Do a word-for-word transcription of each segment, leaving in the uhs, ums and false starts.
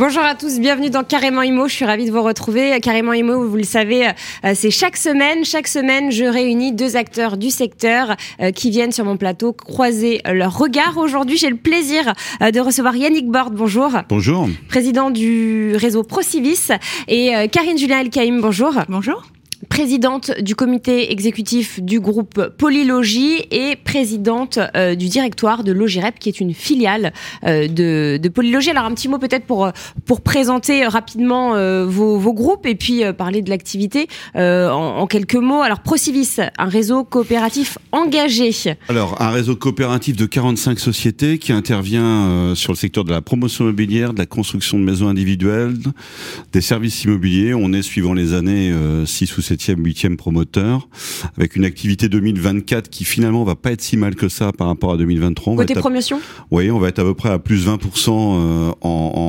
Bonjour à tous, bienvenue dans Carrément Immo, je suis ravie de vous retrouver. Carrément Immo, vous le savez, c'est chaque semaine. Chaque semaine, je réunis deux acteurs du secteur qui viennent sur mon plateau croiser leurs regards. Aujourd'hui, j'ai le plaisir de recevoir Yannick Borde, bonjour. Bonjour. Président du réseau Procivis, et Karine Julien Elkaïm, bonjour. Bonjour. Présidente du comité exécutif du groupe Polylogie et présidente euh, du directoire de Logirep, qui est une filiale euh, de, de Polylogie. Alors un petit mot peut-être pour pour présenter rapidement euh, vos, vos groupes et puis euh, parler de l'activité euh, en, en quelques mots. Alors Procivis, un réseau coopératif engagé. Alors un réseau coopératif de quarante-cinq sociétés qui intervient euh, sur le secteur de la promotion immobilière, de la construction de maisons individuelles, des services immobiliers. On est, suivant les années, euh, six ou septième, huitième promoteur, avec une activité deux mille vingt-quatre qui finalement va pas être si mal que ça par rapport à deux mille vingt-trois. On Côté à... promotion ? Oui, on va être à peu près à plus vingt pour cent euh, en,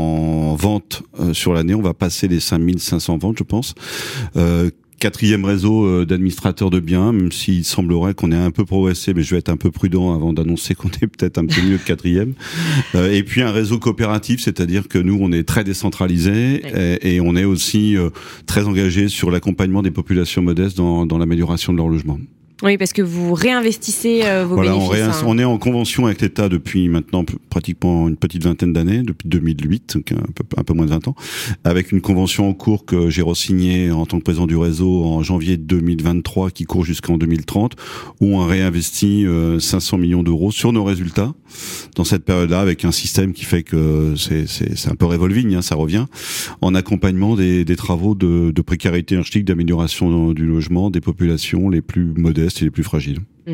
en vente euh, sur l'année. On va passer les cinq mille cinq cents ventes, je pense. Euh, Quatrième réseau d'administrateurs de biens, même s'il semblerait qu'on ait un peu progressé, mais je vais être un peu prudent avant d'annoncer qu'on est peut-être un peu mieux que quatrième. Euh, et puis un réseau coopératif, c'est-à-dire que nous, on est très décentralisé et, et on est aussi euh, très engagé sur l'accompagnement des populations modestes dans, dans l'amélioration de leur logement. Oui, parce que vous réinvestissez euh, vos voilà, bénéfices. On, réin- hein. on est en convention avec l'État depuis maintenant p- pratiquement une petite vingtaine d'années, depuis deux mille huit, donc un peu, un peu moins de vingt ans, avec une convention en cours que j'ai re-signée en tant que président du réseau en janvier deux mille vingt-trois, qui court jusqu'en deux mille trente, où on réinvestit euh, cinq cents millions d'euros sur nos résultats dans cette période-là, avec un système qui fait que c'est, c'est, c'est un peu revolving, hein, ça revient, en accompagnement des, des travaux de, de précarité énergétique, d'amélioration du logement des populations les plus modestes et les plus fragiles. Mmh.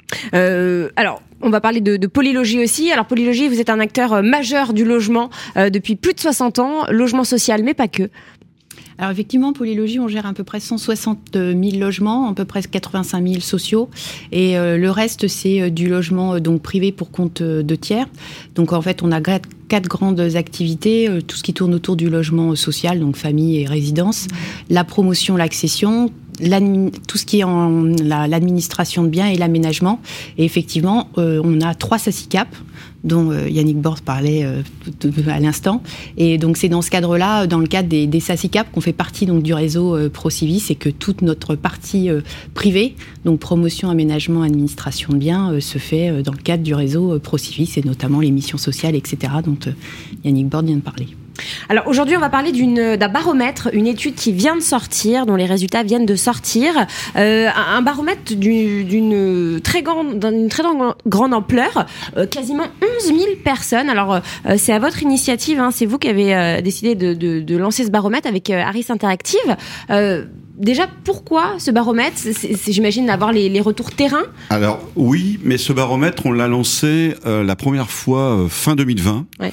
Euh, alors, on va parler de, de Polylogie aussi. Alors, Polylogie, vous êtes un acteur majeur du logement euh, depuis plus de soixante ans, logement social, mais pas que. Alors effectivement, Polylogie, on gère à peu près cent soixante mille logements, à peu près quatre-vingt-cinq mille sociaux, et euh, le reste c'est euh, du logement euh, donc privé pour compte euh, de tiers. Donc en fait, on a gra- quatre grandes activités, euh, tout ce qui tourne autour du logement social, donc famille et résidence, la promotion, l'accession, tout ce qui est en la, l'administration de biens et l'aménagement. Et effectivement, euh, on a trois SASICAP, dont euh, Yannick Borde parlait euh, tout, tout, à l'instant. Et donc, c'est dans ce cadre-là, dans le cadre des, des SASICAP, qu'on fait partie donc, du réseau euh, Procivis, et que toute notre partie euh, privée, donc promotion, aménagement, administration de biens, euh, se fait euh, dans le cadre du réseau euh, Procivis, et notamment les missions sociales, et cetera, dont euh, Yannick Borde vient de parler. Alors aujourd'hui, on va parler d'une, d'un baromètre, une étude qui vient de sortir, dont les résultats viennent de sortir. Euh, un baromètre du, d'une très grande, d'une très grande ampleur, euh, quasiment onze mille personnes. Alors euh, c'est à votre initiative, hein, c'est vous qui avez euh, décidé de, de, de lancer ce baromètre avec euh, Harris Interactive. Euh, Déjà, pourquoi ce baromètre ? c'est, c'est, J'imagine d'avoir les, les retours terrain. Alors oui, mais ce baromètre, on l'a lancé euh, la première fois euh, fin deux mille vingt. Ouais.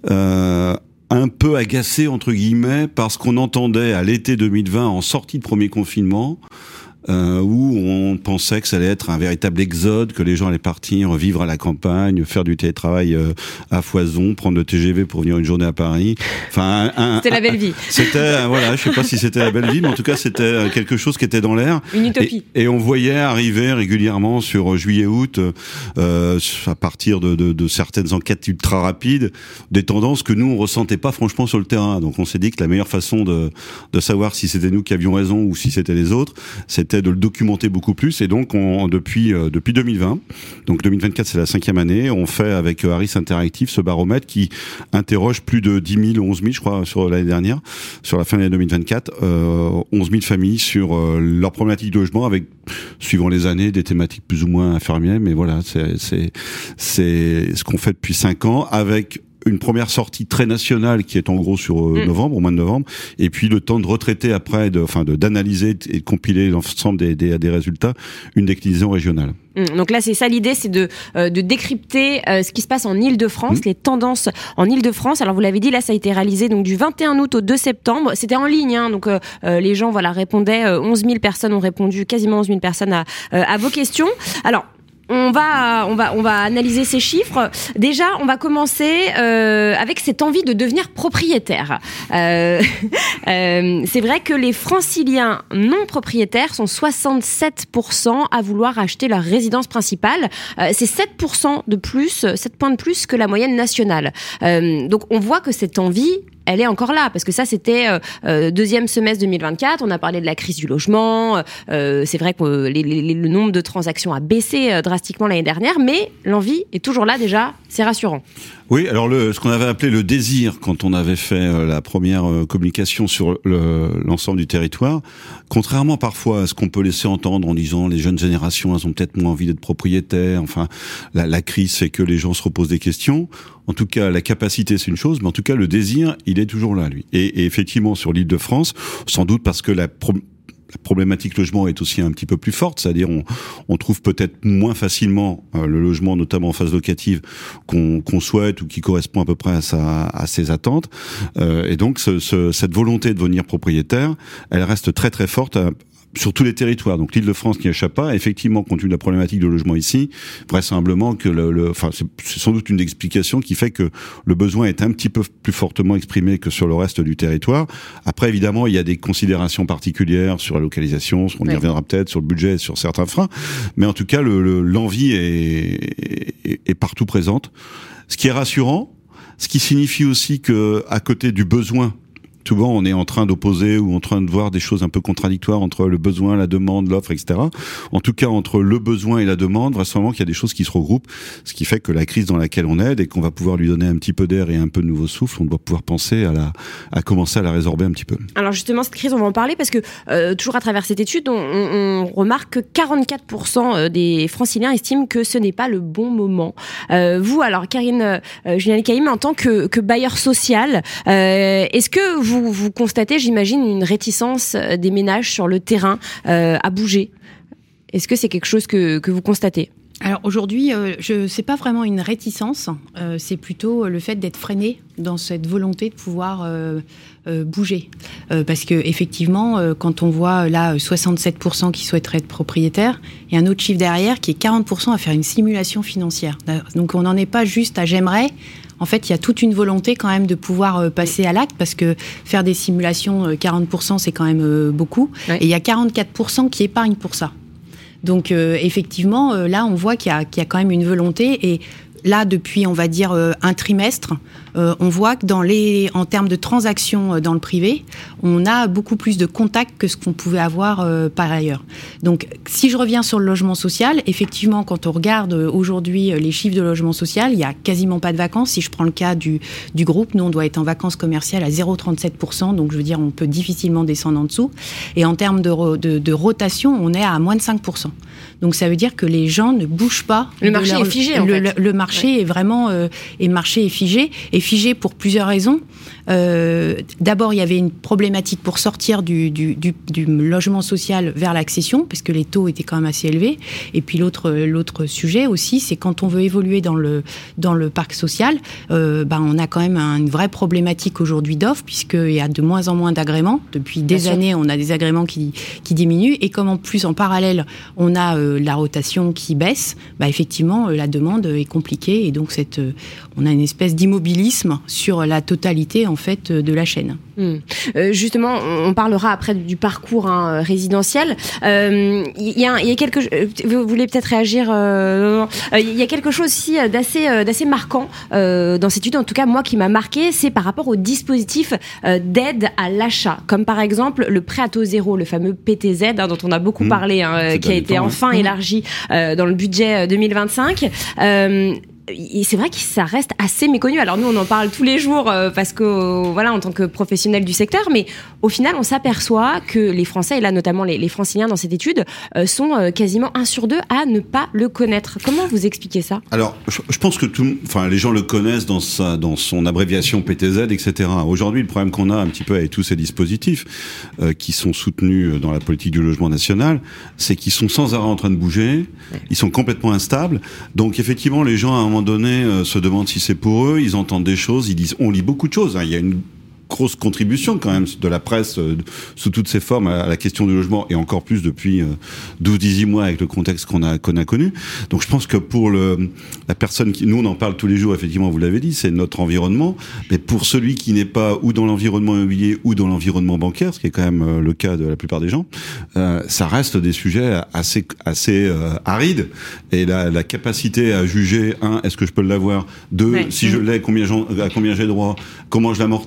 Euh, un peu agacé, entre guillemets, parce qu'on entendait à l'été deux mille vingt, en sortie de premier confinement, euh, où on pensait que ça allait être un véritable exode, que les gens allaient partir vivre à la campagne, faire du télétravail euh, à foison, prendre le T G V pour venir une journée à Paris. Enfin, un, un, c'était la belle vie. C'était, voilà, je sais pas si c'était la belle vie, mais en tout cas, c'était quelque chose qui était dans l'air. Une utopie. Et, et on voyait arriver régulièrement sur juillet-août, euh, à partir de, de, de certaines enquêtes ultra rapides, des tendances que nous on ressentait pas franchement sur le terrain. Donc on s'est dit que la meilleure façon de, de savoir si c'était nous qui avions raison ou si c'était les autres, c'était de le documenter beaucoup plus. Et donc on, depuis euh, depuis deux mille vingt, donc deux mille vingt-quatre c'est la cinquième année, on fait avec Harris Interactive ce baromètre qui interroge plus de dix mille, onze mille je crois sur l'année dernière, sur la fin de l'année deux mille vingt-quatre, euh, onze mille familles sur euh, leur problématique de logement, avec, suivant les années, des thématiques plus ou moins infirmières, mais voilà, c'est c'est c'est ce qu'on fait depuis cinq ans, avec une première sortie très nationale qui est en gros sur euh, mmh. novembre, au mois de novembre, et puis le temps de retraiter après, de, enfin de d'analyser et de compiler l'ensemble des, des, des résultats, une déclinaison régionale. Mmh. Donc là, c'est ça l'idée, c'est de euh, de décrypter euh, ce qui se passe en Île-de-France, mmh. les tendances en Île-de-France. Alors vous l'avez dit, là, ça a été réalisé donc du vingt et un août au deux septembre. C'était en ligne, hein, donc euh, les gens voilà répondaient. Euh, onze mille personnes ont répondu, quasiment onze mille personnes à euh, à vos questions. Alors. On va, on va, on va analyser ces chiffres. Déjà, on va commencer euh, avec cette envie de devenir propriétaire. Euh, euh, c'est vrai que les Franciliens non propriétaires sont soixante-sept pour cent à vouloir acheter leur résidence principale. Euh, c'est sept pour cent de plus, sept points de plus que la moyenne nationale. Euh, donc, on voit que cette envie elle est encore là, parce que ça, c'était euh, euh, deuxième semestre deux mille vingt-quatre. On a parlé de la crise du logement. Euh, c'est vrai que euh, les, les, le nombre de transactions a baissé euh, drastiquement l'année dernière, mais l'envie est toujours là déjà. C'est rassurant. Oui, alors le, ce qu'on avait appelé le désir quand on avait fait euh, la première euh, communication sur le, l'ensemble du territoire, contrairement parfois à ce qu'on peut laisser entendre en disant les jeunes générations, elles ont peut-être moins envie d'être propriétaires, enfin la, la crise fait que les gens se reposent des questions. En tout cas, la capacité, c'est une chose, mais en tout cas, le désir, il est toujours là, lui. Et, et effectivement, sur l'Île-de-France, sans doute parce que la pro- La problématique logement est aussi un petit peu plus forte, c'est-à-dire on, on trouve peut-être moins facilement euh, le logement, notamment en phase locative, qu'on, qu'on souhaite ou qui correspond à peu près à, sa, à ses attentes. Euh, et donc ce, ce, cette volonté de devenir propriétaire, elle reste très très forte à, sur tous les territoires. Donc l'Île-de-France n'y échappe pas. Effectivement, compte tenu de la problématique de logement ici, vraisemblablement que le, le enfin c'est, c'est sans doute une explication qui fait que le besoin est un petit peu plus fortement exprimé que sur le reste du territoire. Après, évidemment, il y a des considérations particulières sur la localisation, on y ouais. reviendra peut-être sur le budget, sur certains freins, mais en tout cas, le, le, l'envie est, est, est partout présente. Ce qui est rassurant, ce qui signifie aussi que à côté du besoin, souvent, on est en train d'opposer ou en train de voir des choses un peu contradictoires entre le besoin, la demande, l'offre, et cetera. En tout cas, entre le besoin et la demande, vraisemblablement qu'il y a des choses qui se regroupent, ce qui fait que la crise dans laquelle on est, dès qu'on va pouvoir lui donner un petit peu d'air et un peu de nouveau souffle, on doit pouvoir penser à la, à commencer à la résorber un petit peu. Alors justement, cette crise, on va en parler parce que euh, toujours à travers cette étude, on, on, on remarque que quarante-quatre pour cent des Franciliens estiment que ce n'est pas le bon moment. Euh, vous, alors, Karine euh, Juliani-Caïm, en tant que, que bailleur social, euh, est-ce que vous Vous, vous constatez, j'imagine, une réticence des ménages sur le terrain euh, à bouger. Est-ce que c'est quelque chose que, que vous constatez ? Alors aujourd'hui, euh, je c'est pas vraiment une réticence, euh, c'est plutôt le fait d'être freiné dans cette volonté de pouvoir euh, euh, bouger. Euh, parce que effectivement, euh, quand on voit là soixante-sept pour cent qui souhaiteraient être propriétaires, il y a un autre chiffre derrière qui est quarante pour cent à faire une simulation financière. Donc on n'en est pas juste à j'aimerais. En fait, il y a toute une volonté quand même de pouvoir euh, passer à l'acte parce que faire des simulations, euh, quarante pour cent, c'est quand même euh, beaucoup. Ouais. Et il y a quarante-quatre pour cent qui épargnent pour ça. Donc, euh, effectivement, euh, là, on voit qu'il y a, qu'il y a quand même une volonté. Et là, depuis, on va dire, euh, un trimestre, euh, on voit que dans les, en termes de transactions euh, dans le privé, on a beaucoup plus de contacts que ce qu'on pouvait avoir euh, par ailleurs. Donc, si je reviens sur le logement social, effectivement, quand on regarde euh, aujourd'hui euh, les chiffres de logement social, il y a quasiment pas de vacances. Si je prends le cas du, du groupe, nous, on doit être en vacances commerciales à zéro virgule trente-sept pour cent. Donc, je veux dire, on peut difficilement descendre en dessous. Et en termes de, ro- de, de rotation, on est à moins de cinq pour cent. Donc, ça veut dire que les gens ne bougent pas. Le marché leur, est figé, en le, fait. Le, le marché ouais. est vraiment... Euh, et le marché est figé. Et figé pour plusieurs raisons. Euh, d'abord, il y avait une problématique pour sortir du, du, du, du logement social vers l'accession, parce que les taux étaient quand même assez élevés. Et puis l'autre, l'autre sujet aussi, c'est quand on veut évoluer dans le, dans le parc social, euh, ben on a quand même une vraie problématique aujourd'hui d'offres, puisqu'il y a de moins en moins d'agréments. Depuis des Bien années, sûr. on a des agréments qui, qui diminuent. Et comme en plus, en parallèle, on a euh, la rotation qui baisse, ben effectivement, euh, la demande est compliquée. Et donc, cette, euh, on a une espèce d'immobilisme sur la totalité, en fait, de la chaîne. Mmh. Euh, justement, on parlera après du parcours hein, résidentiel. Il euh, y, y a quelque, vous voulez peut-être réagir euh, Il y a quelque chose aussi d'assez, d'assez marquant euh, dans cette étude. En tout cas, moi, qui m'a marqué, c'est par rapport au dispositif euh, d'aide à l'achat, comme par exemple le prêt à taux zéro, le fameux P T Z hein, dont on a beaucoup mmh. parlé, hein, qui a été temps, enfin ouais. élargi euh, dans le budget deux mille vingt-cinq. Euh, Et c'est vrai que ça reste assez méconnu. Alors nous, on en parle tous les jours euh, parce que, euh, voilà, en tant que professionnels du secteur, mais au final, on s'aperçoit que les Français, et là notamment les, les Franciliens dans cette étude, euh, sont euh, quasiment un sur deux à ne pas le connaître. Comment vous expliquez ça ? Alors, je, je pense que tout, enfin, les gens le connaissent dans sa, dans son abréviation P T Z, et cetera. Aujourd'hui, le problème qu'on a un petit peu avec tous ces dispositifs euh, qui sont soutenus dans la politique du logement national, c'est qu'ils sont sans arrêt en train de bouger, ouais. ils sont complètement instables. Donc, effectivement, les gens à un moment donné euh, se demandent si c'est pour eux, ils entendent des choses, ils disent, on lit beaucoup de choses, hein. Il y a une grosse contribution quand même de la presse euh, sous toutes ses formes à, à la question du logement et encore plus depuis euh, douze à dix-huit mois avec le contexte qu'on a qu'on a connu. Donc je pense que pour le la personne qui nous on en parle tous les jours effectivement, vous l'avez dit, c'est notre environnement, mais pour celui qui n'est pas ou dans l'environnement immobilier ou dans l'environnement bancaire, ce qui est quand même euh, le cas de la plupart des gens, euh, ça reste des sujets assez assez euh, arides et la, la capacité à juger un, est-ce que je peux l'avoir, deux, ouais. si je l'ai, combien j'en, à combien j'ai droit, comment je l'amortis,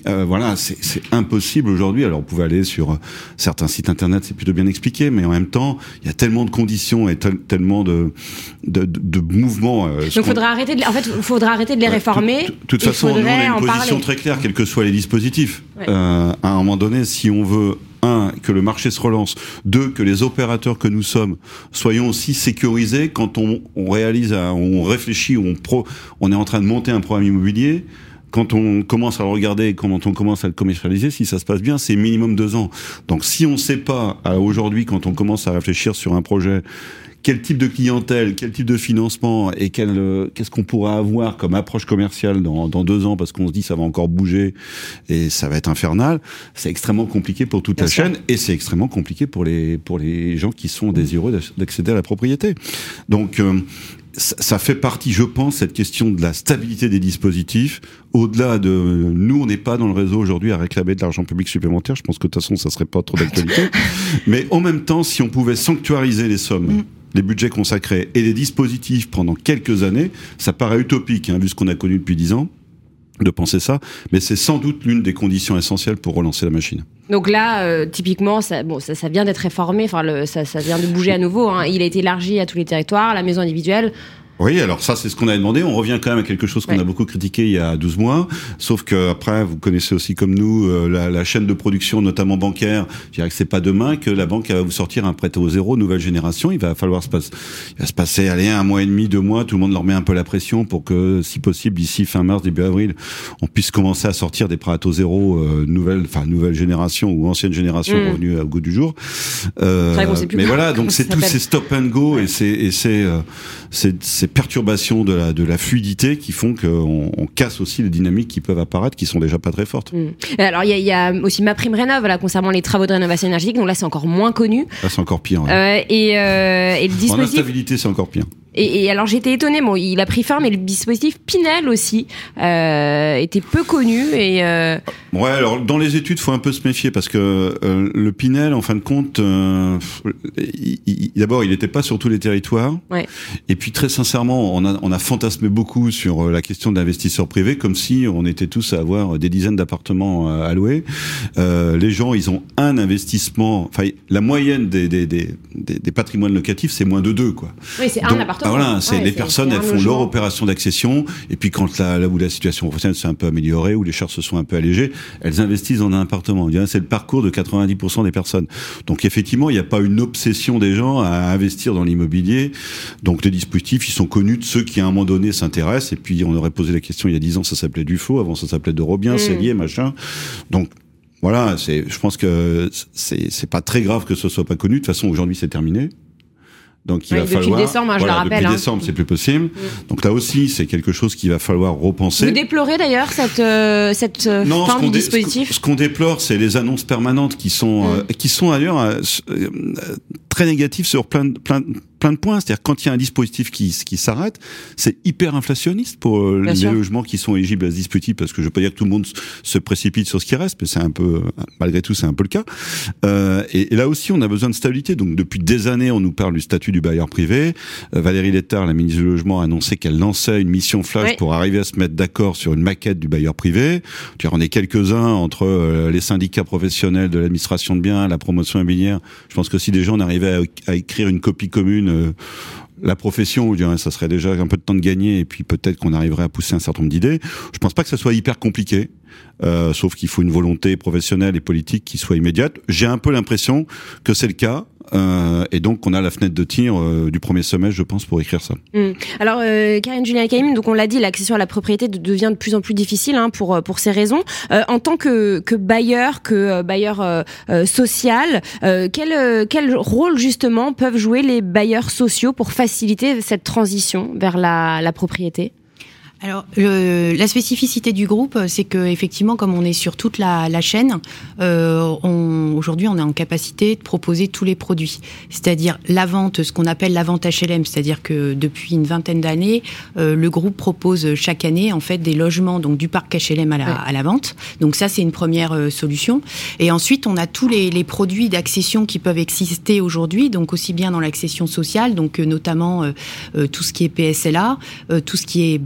euh, voilà, c'est, c'est impossible aujourd'hui. Alors, vous pouvez aller sur euh, certains sites internet, c'est plutôt bien expliqué, mais en même temps, il y a tellement de conditions et tel, tellement de de, de, de mouvements. Euh, Donc, faudra arrêter de, en fait, faudra arrêter de les ouais, réformer. De toute façon, nous, on a une position parler. très claire, quels que soient les dispositifs. Ouais. Euh, à un moment donné, si on veut un, que le marché se relance, deux, que les opérateurs que nous sommes soyons aussi sécurisés quand on, on réalise, on réfléchit, on pro, on est en train de monter un programme immobilier. Quand on commence à le regarder, quand on commence à le commercialiser, si ça se passe bien, c'est minimum deux ans. Donc, si on ne sait pas aujourd'hui, quand on commence à réfléchir sur un projet, quel type de clientèle, quel type de financement et quel, euh, qu'est-ce qu'on pourra avoir comme approche commerciale dans, dans deux ans, parce qu'on se dit ça va encore bouger et ça va être infernal, c'est extrêmement compliqué pour toute Bien la sûr. chaîne et c'est extrêmement compliqué pour les pour les gens qui sont désireux d'accéder à la propriété. Donc euh, ça fait partie, je pense, cette question de la stabilité des dispositifs. Au-delà de nous, on n'est pas dans le réseau aujourd'hui à réclamer de l'argent public supplémentaire. Je pense que de toute façon, ça serait pas trop d'actualité. Mais en même temps, si on pouvait sanctuariser les sommes, mmh. les budgets consacrés et les dispositifs pendant quelques années, ça paraît utopique, hein, vu ce qu'on a connu depuis dix ans, de penser ça. Mais c'est sans doute l'une des conditions essentielles pour relancer la machine. Donc là, euh, typiquement, ça, bon, ça, ça vient d'être réformé, enfin, le, ça, ça vient de bouger à nouveau. Hein. Il a été élargi à tous les territoires, la maison individuelle. Oui, alors ça, c'est ce qu'on a demandé. On revient quand même à quelque chose qu'on ouais. a beaucoup critiqué il y a douze mois. Sauf que après, vous connaissez aussi comme nous euh, la, la chaîne de production, notamment bancaire. Je dirais que c'est pas demain que la banque va vous sortir un prêt au zéro nouvelle génération. Il va falloir se passer, il va se passer, allez, un mois et demi, deux mois. Tout le monde leur met un peu la pression pour que, si possible, d'ici fin mars, début avril, on puisse commencer à sortir des prêts au zéro euh, nouvelle, enfin nouvelle génération ou ancienne génération mmh. revenue au goût du jour. Euh, Très bon, c'est plus mais voilà, donc c'est tous ces stop and go ouais. et c'est et c'est euh, c'est, c'est perturbations de la de la fluidité qui font qu'on on casse aussi les dynamiques qui peuvent apparaître, qui sont déjà pas très fortes. Mmh. Alors il y a, y a aussi MaPrimeRénov' là concernant les travaux de rénovation énergétique, donc là c'est encore moins connu. Là c'est encore pire. Ouais. Euh, et, euh, et le dispositif. En instabilité c'est encore pire. Et, et alors j'étais étonnée, bon, il a pris fin, mais le dispositif Pinel aussi euh, était peu connu et. Euh... Ouais, alors dans les études, faut un peu se méfier parce que euh, le Pinel, en fin de compte, euh, il, il, d'abord, il n'était pas sur tous les territoires. Ouais. Et puis très sincèrement, on a on a fantasmé beaucoup sur la question de l'investisseur privé, comme si on était tous à avoir des dizaines d'appartements à louer. Euh, les gens, ils ont un investissement. Enfin, la moyenne des des des, des patrimoines locatifs, c'est moins de deux, quoi. Oui, c'est Donc, un appartement. Ah voilà, c'est ouais, les c'est, personnes, c'est elles font logement. Leur opération d'accession, et puis quand la, là où la situation professionnelle s'est un peu améliorée, où les charges se sont un peu allégées, elles investissent dans un appartement. C'est le parcours de quatre-vingt-dix pour cent des personnes. Donc effectivement, il n'y a pas une obsession des gens à investir dans l'immobilier. Donc les dispositifs, ils sont connus de ceux qui à un moment donné s'intéressent, et puis on aurait posé la question il y a dix ans, ça s'appelait Dufaux, avant ça s'appelait de Robien, mmh. Cellier, machin. Donc voilà, c'est, je pense que c'est, c'est pas très grave que ce soit pas connu. De toute façon, aujourd'hui, c'est terminé. Donc il oui, va depuis falloir. Depuis décembre, moi, je voilà, le rappelle. Depuis hein. décembre, c'est plus possible. Mmh. Donc là aussi, c'est quelque chose qu'il va falloir repenser. Vous déplorez d'ailleurs cette euh, cette euh, non, fin du dé- dispositif. Ce qu'on déplore, c'est les annonces permanentes qui sont mmh. euh, qui sont d'ailleurs euh, euh, très négatives sur plein de, plein plein de points. C'est-à-dire quand il y a un dispositif qui qui s'arrête, c'est hyper inflationniste pour euh, les sûr. logements qui sont éligibles à ce dispositif, parce que je veux pas dire que tout le monde se précipite sur ce qui reste, mais c'est un peu malgré tout c'est un peu le cas. Euh, et, et là aussi, on a besoin de stabilité. Donc depuis des années, on nous parle du statut du bailleur privé. Euh, Valérie Létard, la ministre du Logement, a annoncé qu'elle lançait une mission flash oui. pour arriver à se mettre d'accord sur une maquette du bailleur privé. On est quelques-uns entre euh, les syndicats professionnels de l'administration de biens, la promotion immobilière. Je pense que si des gens on arrivait à, à écrire une copie commune, euh, la profession, je dirais, ça serait déjà un peu de temps de gagner, et puis peut-être qu'on arriverait à pousser un certain nombre d'idées. Je pense pas que ça soit hyper compliqué. Euh, sauf qu'il faut une volonté professionnelle et politique qui soit immédiate. J'ai un peu l'impression que c'est le cas. Euh, et donc on a la fenêtre de tir euh, du premier semestre, je pense, pour écrire ça. Mmh. Alors euh, Karine Julien-Caïm, donc on l'a dit, l'accession à la propriété de, devient de plus en plus difficile hein, pour pour ces raisons. Euh, en tant que que bailleur, que euh, bailleur euh, euh, social, euh, quel euh, quel rôle justement peuvent jouer les bailleurs sociaux pour faciliter cette transition vers la la propriété ? Alors, le, la spécificité du groupe, c'est que effectivement, comme on est sur toute la, la chaîne, euh, on, aujourd'hui, on est en capacité de proposer tous les produits. C'est-à-dire la vente, ce qu'on appelle la vente H L M, c'est-à-dire que depuis une vingtaine d'années, euh, le groupe propose chaque année en fait des logements, donc du parc H L M à la, ouais. à la vente. Donc ça, c'est une première euh, solution. Et ensuite, on a tous les, les produits d'accession qui peuvent exister aujourd'hui, donc aussi bien dans l'accession sociale, donc euh, notamment euh, euh, tout ce qui est P S L A, euh, tout ce qui est B R S.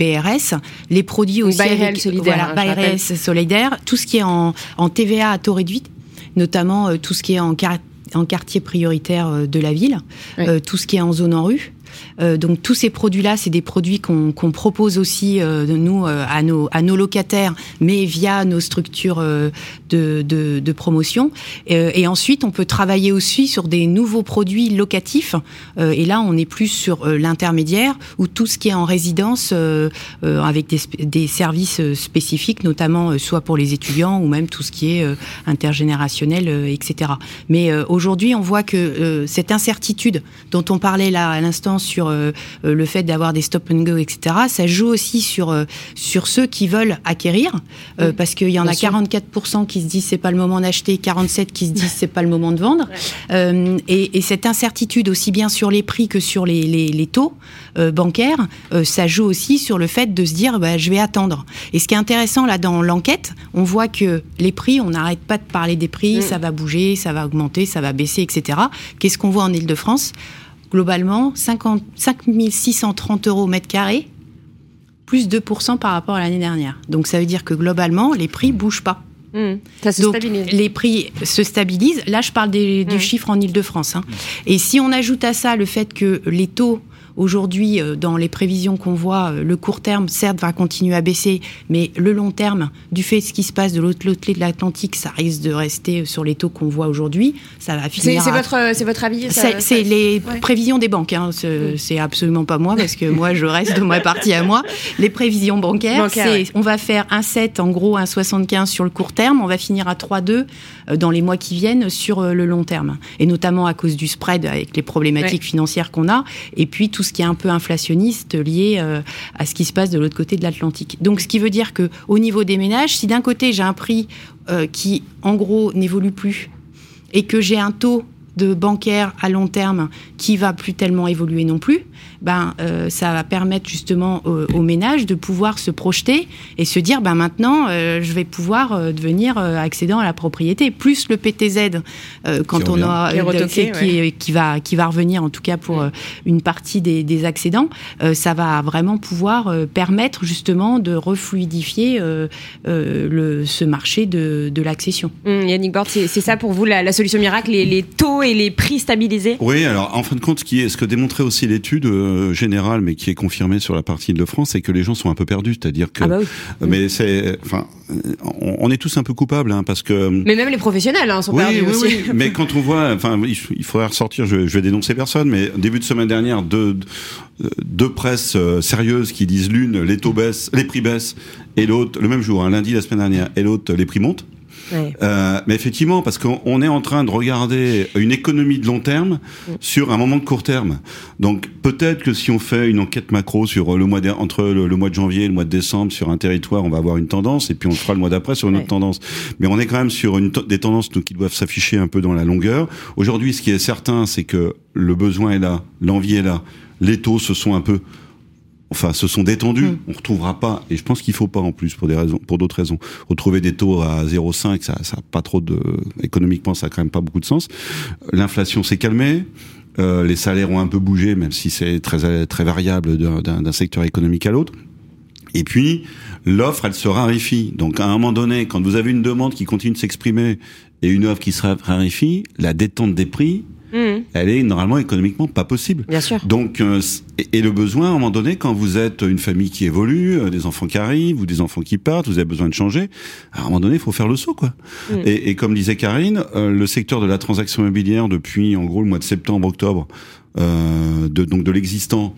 S, les produits aussi Bail avec, réel solidaire, voilà, hein, bail réel solidaire, tout ce qui est en, en T V A à taux réduit, notamment euh, tout ce qui est en, car- en quartier prioritaire euh, de la ville, oui. euh, tout ce qui est en zone en rue. Euh, donc tous ces produits-là, c'est des produits qu'on, qu'on propose aussi euh, de nous euh, à nos à nos locataires, mais via nos structures euh, de, de de promotion. Euh, et ensuite, on peut travailler aussi sur des nouveaux produits locatifs. Euh, et là, on est plus sur euh, l'intermédiaire ou tout ce qui est en résidence euh, euh, avec des des services spécifiques, notamment euh, soit pour les étudiants ou même tout ce qui est euh, intergénérationnel, euh, et cetera. Mais euh, aujourd'hui, on voit que euh, cette incertitude dont on parlait là à l'instant sur euh, le fait d'avoir des stop and go, et cetera. Ça joue aussi sur euh, sur ceux qui veulent acquérir, euh, oui, parce qu'il y en a quarante-quatre pour cent qui se disent c'est pas le moment d'acheter, quarante-sept qui se disent c'est pas le moment de vendre. Ouais. Euh, et, et cette incertitude aussi bien sur les prix que sur les les, les taux euh, bancaires, euh, ça joue aussi sur le fait de se dire bah je vais attendre. Et ce qui est intéressant là dans l'enquête, on voit que les prix, on n'arrête pas de parler des prix, mmh. ça va bouger, ça va augmenter, ça va baisser, et cetera. Qu'est-ce qu'on voit en Île-de-France ? Globalement, cinq mille six cent trente euros au mètre carré, plus deux pour cent par rapport à l'année dernière. Donc ça veut dire que globalement, les prix ne bougent pas. Mmh, ça se Donc, stabilise. Les prix se stabilisent. Là, je parle des, du mmh. chiffre en Île-de-France. Hein. Et si on ajoute à ça le fait que les taux, aujourd'hui, dans les prévisions qu'on voit, le court terme, certes, va continuer à baisser, mais le long terme, du fait de ce qui se passe de l'autre côté de l'Atlantique, ça risque de rester sur les taux qu'on voit aujourd'hui. Ça va finir. C'est, c'est, à... votre, c'est votre avis ça, C'est, ça... c'est les ouais. prévisions des banques. Hein. C'est, mmh. c'est absolument pas moi, parce que moi, je reste de ma partie à moi. Les prévisions bancaires, Bancaire, c'est ouais. on va faire un virgule sept, en gros, un virgule soixante-quinze sur le court terme. On va finir à trois virgule deux dans les mois qui viennent sur le long terme. Et notamment à cause du spread, avec les problématiques ouais. financières qu'on a. Et puis, tout ce qui est un peu inflationniste lié euh, à ce qui se passe de l'autre côté de l'Atlantique. Donc, ce qui veut dire que au niveau des ménages, si d'un côté j'ai un prix euh, qui, en gros, n'évolue plus et que j'ai un taux de bancaire à long terme qui va plus tellement évoluer non plus, ben euh, ça va permettre justement aux, aux ménages de pouvoir se projeter et se dire ben maintenant euh, je vais pouvoir euh, devenir euh, accédant à la propriété, plus le P T Z euh, quand on aura euh, retoqué, qui, ouais. qui va qui va revenir en tout cas pour euh, une partie des, des accédants, euh, ça va vraiment pouvoir euh, permettre justement de refluidifier euh, euh, le ce marché de, de l'accession. Mmh, Yannick Borde, c'est, c'est ça pour vous la, la solution miracle, les, les taux et les prix stabilisés? Oui, alors en fin de compte, ce qui est ce que démontrait aussi l'étude euh, générale, mais qui est confirmée sur la partie Île-de-France, c'est que les gens sont un peu perdus, c'est-à-dire que, ah bah oui. mais c'est, enfin, on, on est tous un peu coupables, hein, parce que. Mais même les professionnels hein, sont oui, perdus oui, aussi. Oui, mais quand on voit, enfin, il, il faudrait ressortir. Je, je vais dénoncer personne, mais début de semaine dernière, deux, deux presses euh, sérieuses qui disent l'une les taux baissent, les prix baissent, et l'autre le même jour, hein, lundi la semaine dernière, et l'autre les prix montent. Ouais. Euh, mais effectivement, parce qu'on est en train de regarder une économie de long terme ouais. sur un moment de court terme. Donc peut-être que si on fait une enquête macro sur le mois de, entre le, le mois de janvier et le mois de décembre sur un territoire, on va avoir une tendance, et puis on le fera le mois d'après sur une ouais. autre tendance. Mais on est quand même sur une des tendances qui doivent s'afficher un peu dans la longueur. Aujourd'hui, ce qui est certain, c'est que le besoin est là, l'envie est là, les taux se sont un peu Enfin, se sont détendus. Mmh. On retrouvera pas, et je pense qu'il faut pas en plus pour des raisons, pour d'autres raisons, retrouver des taux à zéro virgule cinq. Ça, ça a pas trop de, économiquement, ça a quand même pas beaucoup de sens. L'inflation s'est calmée. Euh, les salaires ont un peu bougé, même si c'est très très variable d'un, d'un, d'un secteur économique à l'autre. Et puis l'offre, elle se raréfie. Donc à un moment donné, quand vous avez une demande qui continue de s'exprimer et une offre qui se raréfie, la détente des prix, Mmh. elle est normalement économiquement pas possible. Bien sûr. Donc, euh, et, et le besoin, à un moment donné, quand vous êtes une famille qui évolue, euh, des enfants qui arrivent ou des enfants qui partent, vous avez besoin de changer, à un moment donné, il faut faire le saut, quoi. Mmh. Et, et comme disait Karine, euh, le secteur de la transaction immobilière, depuis en gros le mois de septembre, octobre, euh, de, donc de l'existant,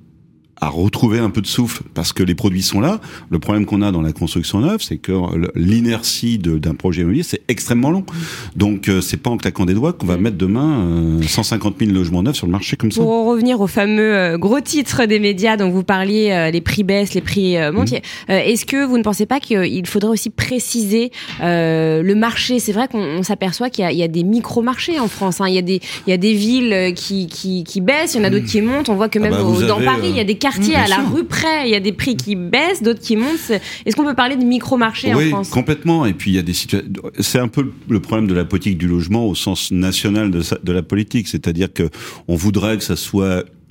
à retrouver un peu de souffle parce que les produits sont là. Le problème qu'on a dans la construction neuve, c'est que l'inertie de, d'un projet immobilier, c'est extrêmement long. Donc, euh, c'est pas en claquant des doigts qu'on va mettre demain euh, cent cinquante mille logements neufs sur le marché comme ça. Pour revenir aux fameux euh, gros titres des médias dont vous parliez, euh, les prix baissent, les prix euh, montent. Mmh. Euh, est-ce que vous ne pensez pas qu'il faudrait aussi préciser euh, le marché? C'est vrai qu'on on s'aperçoit qu'il y a, il y a des micro-marchés en France. Hein. Il y a des, il y a des villes qui, qui, qui baissent, il y en a d'autres qui montent. On voit que même ah bah au, dans avez, Paris, il y a des quartiers mmh, à la sûr. rue près, il y a des prix qui baissent, d'autres qui montent. Est-ce qu'on peut parler de micro-marché oui, en France? Oui, complètement. Et puis il y a des situations. C'est un peu le problème de la politique du logement au sens national de, sa... de la politique, c'est-à-dire que on voudrait que ça soit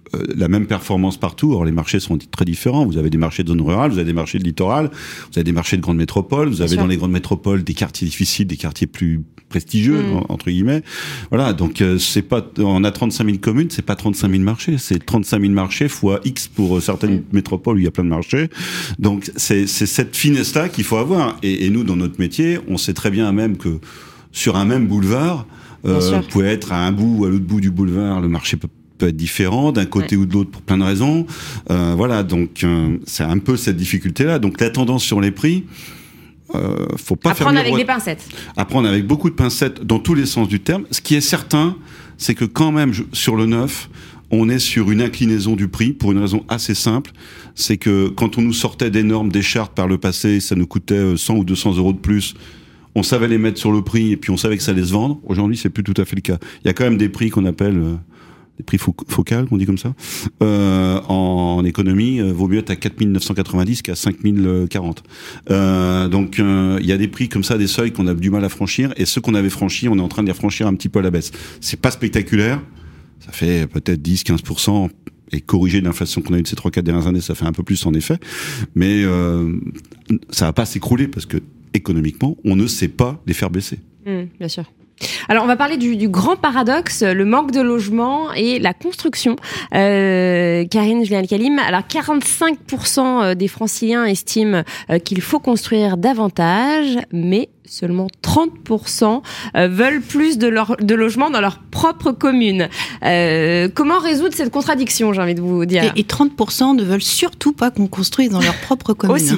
euh, la même performance partout. Or, les marchés sont très différents. Vous avez des marchés de zone rurale, vous avez des marchés de littoral, vous avez des marchés de grandes métropoles, vous avez dans les grandes métropoles des quartiers difficiles, des quartiers plus prestigieux, mmh. entre guillemets. Voilà, donc euh, c'est pas, on a trente-cinq mille communes, c'est pas trente-cinq mille marchés, c'est trente-cinq mille marchés fois X pour certaines mmh. métropoles où il y a plein de marchés. Donc c'est, c'est cette finesse-là qu'il faut avoir. Et, et nous, dans notre métier, on sait très bien même que sur un même boulevard, euh, vous pouvez être à un bout ou à l'autre bout du boulevard, le marché peut peut être différent d'un côté ouais. ou de l'autre pour plein de raisons. Euh, voilà, donc euh, c'est un peu cette difficulté-là. Donc la tendance sur les prix, euh, faut pas apprendre faire avec des pincettes. Apprendre avec beaucoup de pincettes dans tous les sens du terme. Ce qui est certain, c'est que quand même sur le neuf, on est sur une inclinaison du prix pour une raison assez simple. C'est que quand on nous sortait des normes, des chartes par le passé, ça nous coûtait cent ou deux cents euros de plus. On savait les mettre sur le prix et puis on savait que ça allait se vendre. Aujourd'hui, c'est plus tout à fait le cas. Il y a quand même des prix qu'on appelle euh, des prix fo- focales, on dit comme ça. Euh, en, en économie, euh, vaut mieux être à quatre mille neuf cent quatre-vingt-dix qu'à cinq mille quarante. Euh, donc, euh, il y a des prix comme ça, des seuils qu'on a du mal à franchir. Et ceux qu'on avait franchis, on est en train de les franchir un petit peu à la baisse. C'est pas spectaculaire. Ça fait peut-être dix à quinze pour cent. Et corrigé de l'inflation qu'on a eu de ces trois quatre dernières années, ça fait un peu plus en effet. Mais euh, ça va pas s'écrouler parce que économiquement, on ne sait pas les faire baisser. Mmh, bien sûr. Alors, on va parler du, du grand paradoxe, le manque de logement et la construction. Euh, Karine Julien-Kalim, alors quarante-cinq pour cent des Franciliens estiment qu'il faut construire davantage, mais seulement trente pour cent veulent plus de, leur, de logements dans leur propre commune. Euh, comment résoudre cette contradiction, j'ai envie de vous dire ? Et, et trente pour cent ne veulent surtout pas qu'on construise dans leur propre commune. Aussi.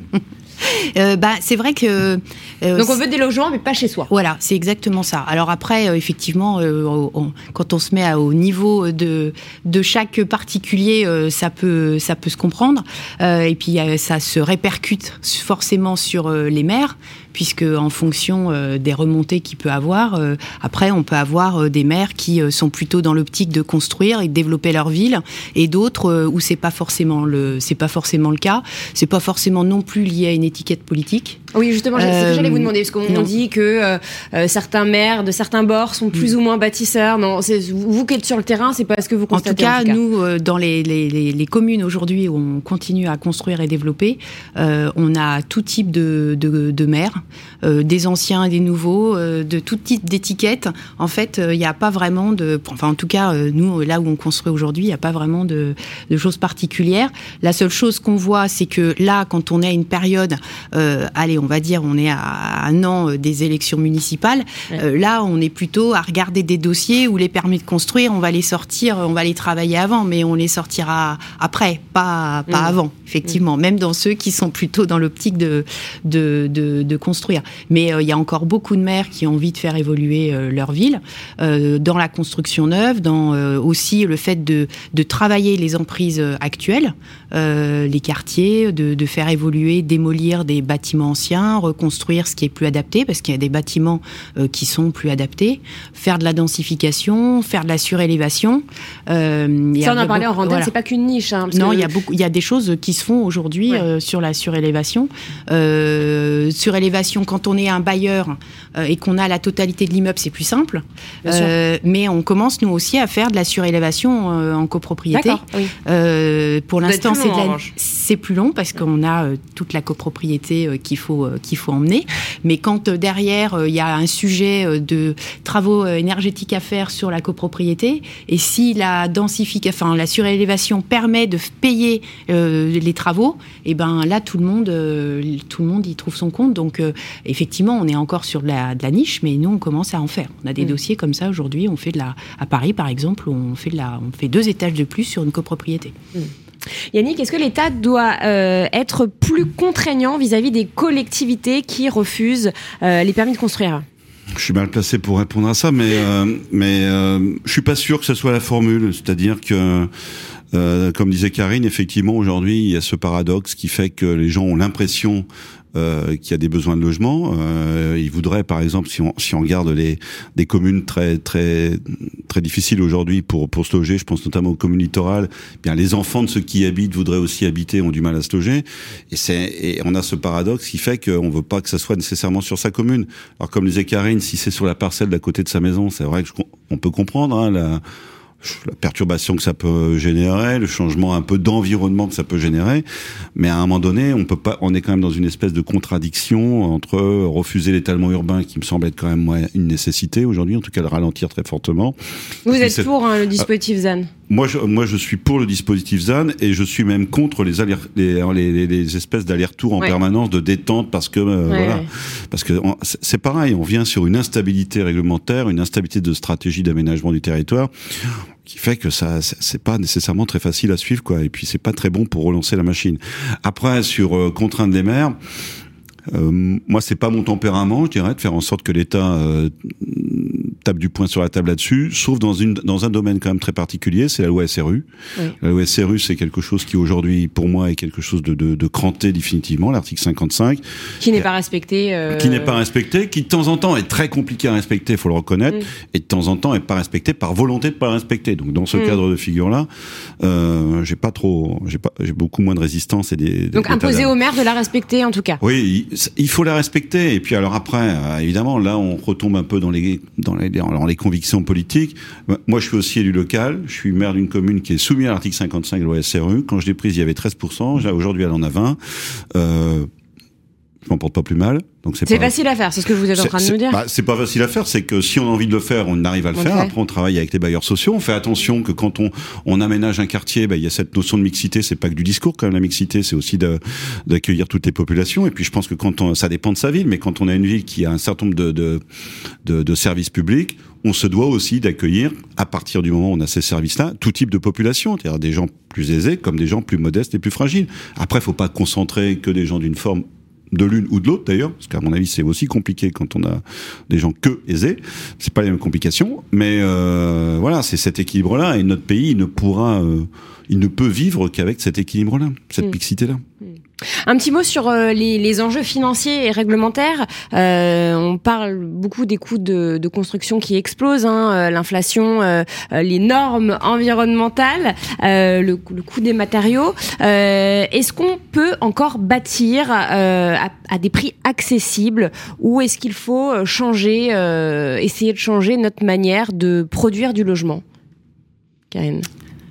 Euh, bah, c'est vrai que... Euh, Donc on veut des logements, mais pas chez soi. Voilà, c'est exactement ça. Alors après, euh, effectivement, euh, on, quand on se met à, au niveau de, de chaque particulier, euh, ça, peut, ça peut se comprendre. Euh, et puis euh, ça se répercute forcément sur euh, les maires, puisque en fonction euh, des remontées qu'il peut avoir, euh, après on peut avoir euh, des maires qui euh, sont plutôt dans l'optique de construire et de développer leur ville, et d'autres euh, où c'est pas forcément le, c'est pas forcément le cas. C'est pas forcément non plus lié à une étiquette politique. Oui, justement, c'est ce que j'allais vous demander, parce qu'on non. dit que euh, certains maires de certains bords sont plus mmh. ou moins bâtisseurs. Non, c'est, vous qui êtes sur le terrain, c'est pas ce que vous constatez. En tout cas, en tout cas. nous, euh, dans les, les, les, les communes aujourd'hui où on continue à construire et développer, euh, on a tout type de, de, de maires, euh, des anciens et des nouveaux, euh, de tout type d'étiquettes. En fait, il euh, n'y a pas vraiment de... Enfin, en tout cas, euh, nous, là où on construit aujourd'hui, il n'y a pas vraiment de, de choses particulières. La seule chose qu'on voit, c'est que là, quand on est à une période... Euh, allez, on va dire, on est à un an des élections municipales. Ouais. Euh, là, on est plutôt à regarder des dossiers où les permis de construire, on va les sortir, on va les travailler avant, mais on les sortira après, pas, pas mmh. avant, effectivement. Mmh. Même dans ceux qui sont plutôt dans l'optique de, de, de, de construire. Mais il euh, y a encore beaucoup de maires qui ont envie de faire évoluer euh, leur ville, euh, dans la construction neuve, dans euh, aussi le fait de, de travailler les emprises actuelles, euh, les quartiers, de, de faire évoluer, démolir des bâtiments anciens, reconstruire ce qui est plus adapté, parce qu'il y a des bâtiments euh, qui sont plus adaptés, faire de la densification, faire de la surélévation. Euh, ça, on en parlait en rentaine, voilà. C'est pas qu'une niche. Hein, parce non, que... il y a beaucoup, il y a des choses qui se font aujourd'hui ouais. euh, sur la surélévation. Euh, surélévation, quand on est un bailleur euh, et qu'on a la totalité de l'immeuble, c'est plus simple. Euh, mais on commence, nous aussi, à faire de la surélévation euh, en copropriété. D'accord, oui. Euh, pour l'instant, c'est, long, de la... c'est plus long parce qu'on a euh, toute la copropriété euh, qu'il faut, euh, qu'il faut emmener. Mais quand euh, derrière, il euh, y a un sujet euh, de travaux euh, énergétiques à faire sur la copropriété, et si la densification, enfin la surélévation permet de payer euh, les travaux, et ben là tout le monde, euh, tout le monde y trouve son compte. Donc euh, effectivement, on est encore sur de la, de la niche, mais nous on commence à en faire. On a des mmh. dossiers comme ça aujourd'hui. On fait de la, à Paris par exemple, on fait de la, on fait deux étages de plus sur une copropriété. Mmh. Yannick, est-ce que l'État doit euh, être plus contraignant vis-à-vis des collectivités qui refusent euh, les permis de construire ? Je suis mal placé pour répondre à ça, mais euh, mais euh, je suis pas sûr que ce soit la formule. C'est-à-dire que, euh, comme disait Karine, effectivement, aujourd'hui, il y a ce paradoxe qui fait que les gens ont l'impression Euh, qu'il y a des besoins de logement. Euh, ils voudraient, par exemple, si on, si on regarde les des communes très très très difficiles aujourd'hui pour pour se loger, je pense notamment aux communes littorales. Eh bien, les enfants de ceux qui y habitent voudraient aussi habiter, ont du mal à se loger. Et c'est et on a ce paradoxe qui fait qu'on veut pas que ça soit nécessairement sur sa commune. Alors, comme disait Karine, si c'est sur la parcelle d'à côté de sa maison, c'est vrai que je, on peut comprendre hein, la la perturbation que ça peut générer, le changement un peu d'environnement que ça peut générer, mais à un moment donné, on peut pas, on est quand même dans une espèce de contradiction entre refuser l'étalement urbain, qui me semble être quand même moi, une nécessité aujourd'hui, en tout cas le ralentir très fortement. Vous êtes c'est... pour hein, le dispositif ZAN? Moi, je, moi, je suis pour le dispositif ZAN et je suis même contre les aller, les, les, les espèces d'allers-retours en ouais. permanence de détente parce que euh, ouais, voilà, ouais. parce que on, c'est pareil, on vient sur une instabilité réglementaire, une instabilité de stratégie d'aménagement du territoire qui fait que ça, c'est pas nécessairement très facile à suivre, quoi. Et puis c'est pas très bon pour relancer la machine. Après, sur euh, contraindre les maires. Euh, moi, c'est pas mon tempérament, je dirais, de faire en sorte que l'État euh, tape du poing sur la table là-dessus, sauf dans une dans un domaine quand même très particulier, c'est la loi S R U. Oui. La loi S R U, c'est quelque chose qui aujourd'hui, pour moi, est quelque chose de, de, de cranté définitivement, l'article cinquante-cinq. Qui n'est pas respecté. Euh... Qui n'est pas respecté, qui de temps en temps est très compliqué à respecter, il faut le reconnaître, mm. et de temps en temps est pas respecté par volonté de pas le respecter. Donc dans ce mm. cadre de figure-là, euh, j'ai pas trop, j'ai pas, j'ai beaucoup moins de résistance et des. Donc des imposer aux maires de la respecter en tout cas. Oui. Il faut la respecter. Et puis alors après, euh, évidemment, là, on retombe un peu dans les dans les dans les convictions politiques. Moi, je suis aussi élu local. Je suis maire d'une commune qui est soumise à l'article cinquante-cinq de la loi S R U. Quand je l'ai prise, il y avait treize pour cent. Aujourd'hui, elle en a vingt. Euh, je m'en porte pas plus mal. Donc c'est, c'est pas... facile à faire, c'est ce que vous êtes en train de nous dire. Bah, c'est pas facile à faire, c'est que si on a envie de le faire, on arrive à le okay. faire. Après, on travaille avec les bailleurs sociaux. On fait attention que quand on, on aménage un quartier, bah, il y a cette notion de mixité. C'est pas que du discours, quand même, la mixité, c'est aussi de, d'accueillir toutes les populations. Et puis, je pense que quand on, ça dépend de sa ville, mais quand on a une ville qui a un certain nombre de, de, de, de services publics, on se doit aussi d'accueillir, à partir du moment où on a ces services-là, tout type de population, c'est-à-dire des gens plus aisés comme des gens plus modestes et plus fragiles. Après, faut pas concentrer que des gens d'une forme de l'une ou de l'autre d'ailleurs, parce qu'à mon avis c'est aussi compliqué quand on a des gens que aisés, c'est pas les mêmes complications, mais euh, voilà, c'est cet équilibre-là, et notre pays il ne pourra, euh, il ne peut vivre qu'avec cet équilibre-là, cette mmh. mixité-là. Mmh. Un petit mot sur euh, les, les enjeux financiers et réglementaires. Euh, on parle beaucoup des coûts de, de construction qui explosent, hein, euh, l'inflation, euh, les normes environnementales, euh, le, le coût des matériaux. Euh, est-ce qu'on peut encore bâtir euh, à, à des prix accessibles, ou est-ce qu'il faut changer, euh, essayer de changer notre manière de produire du logement? Karine.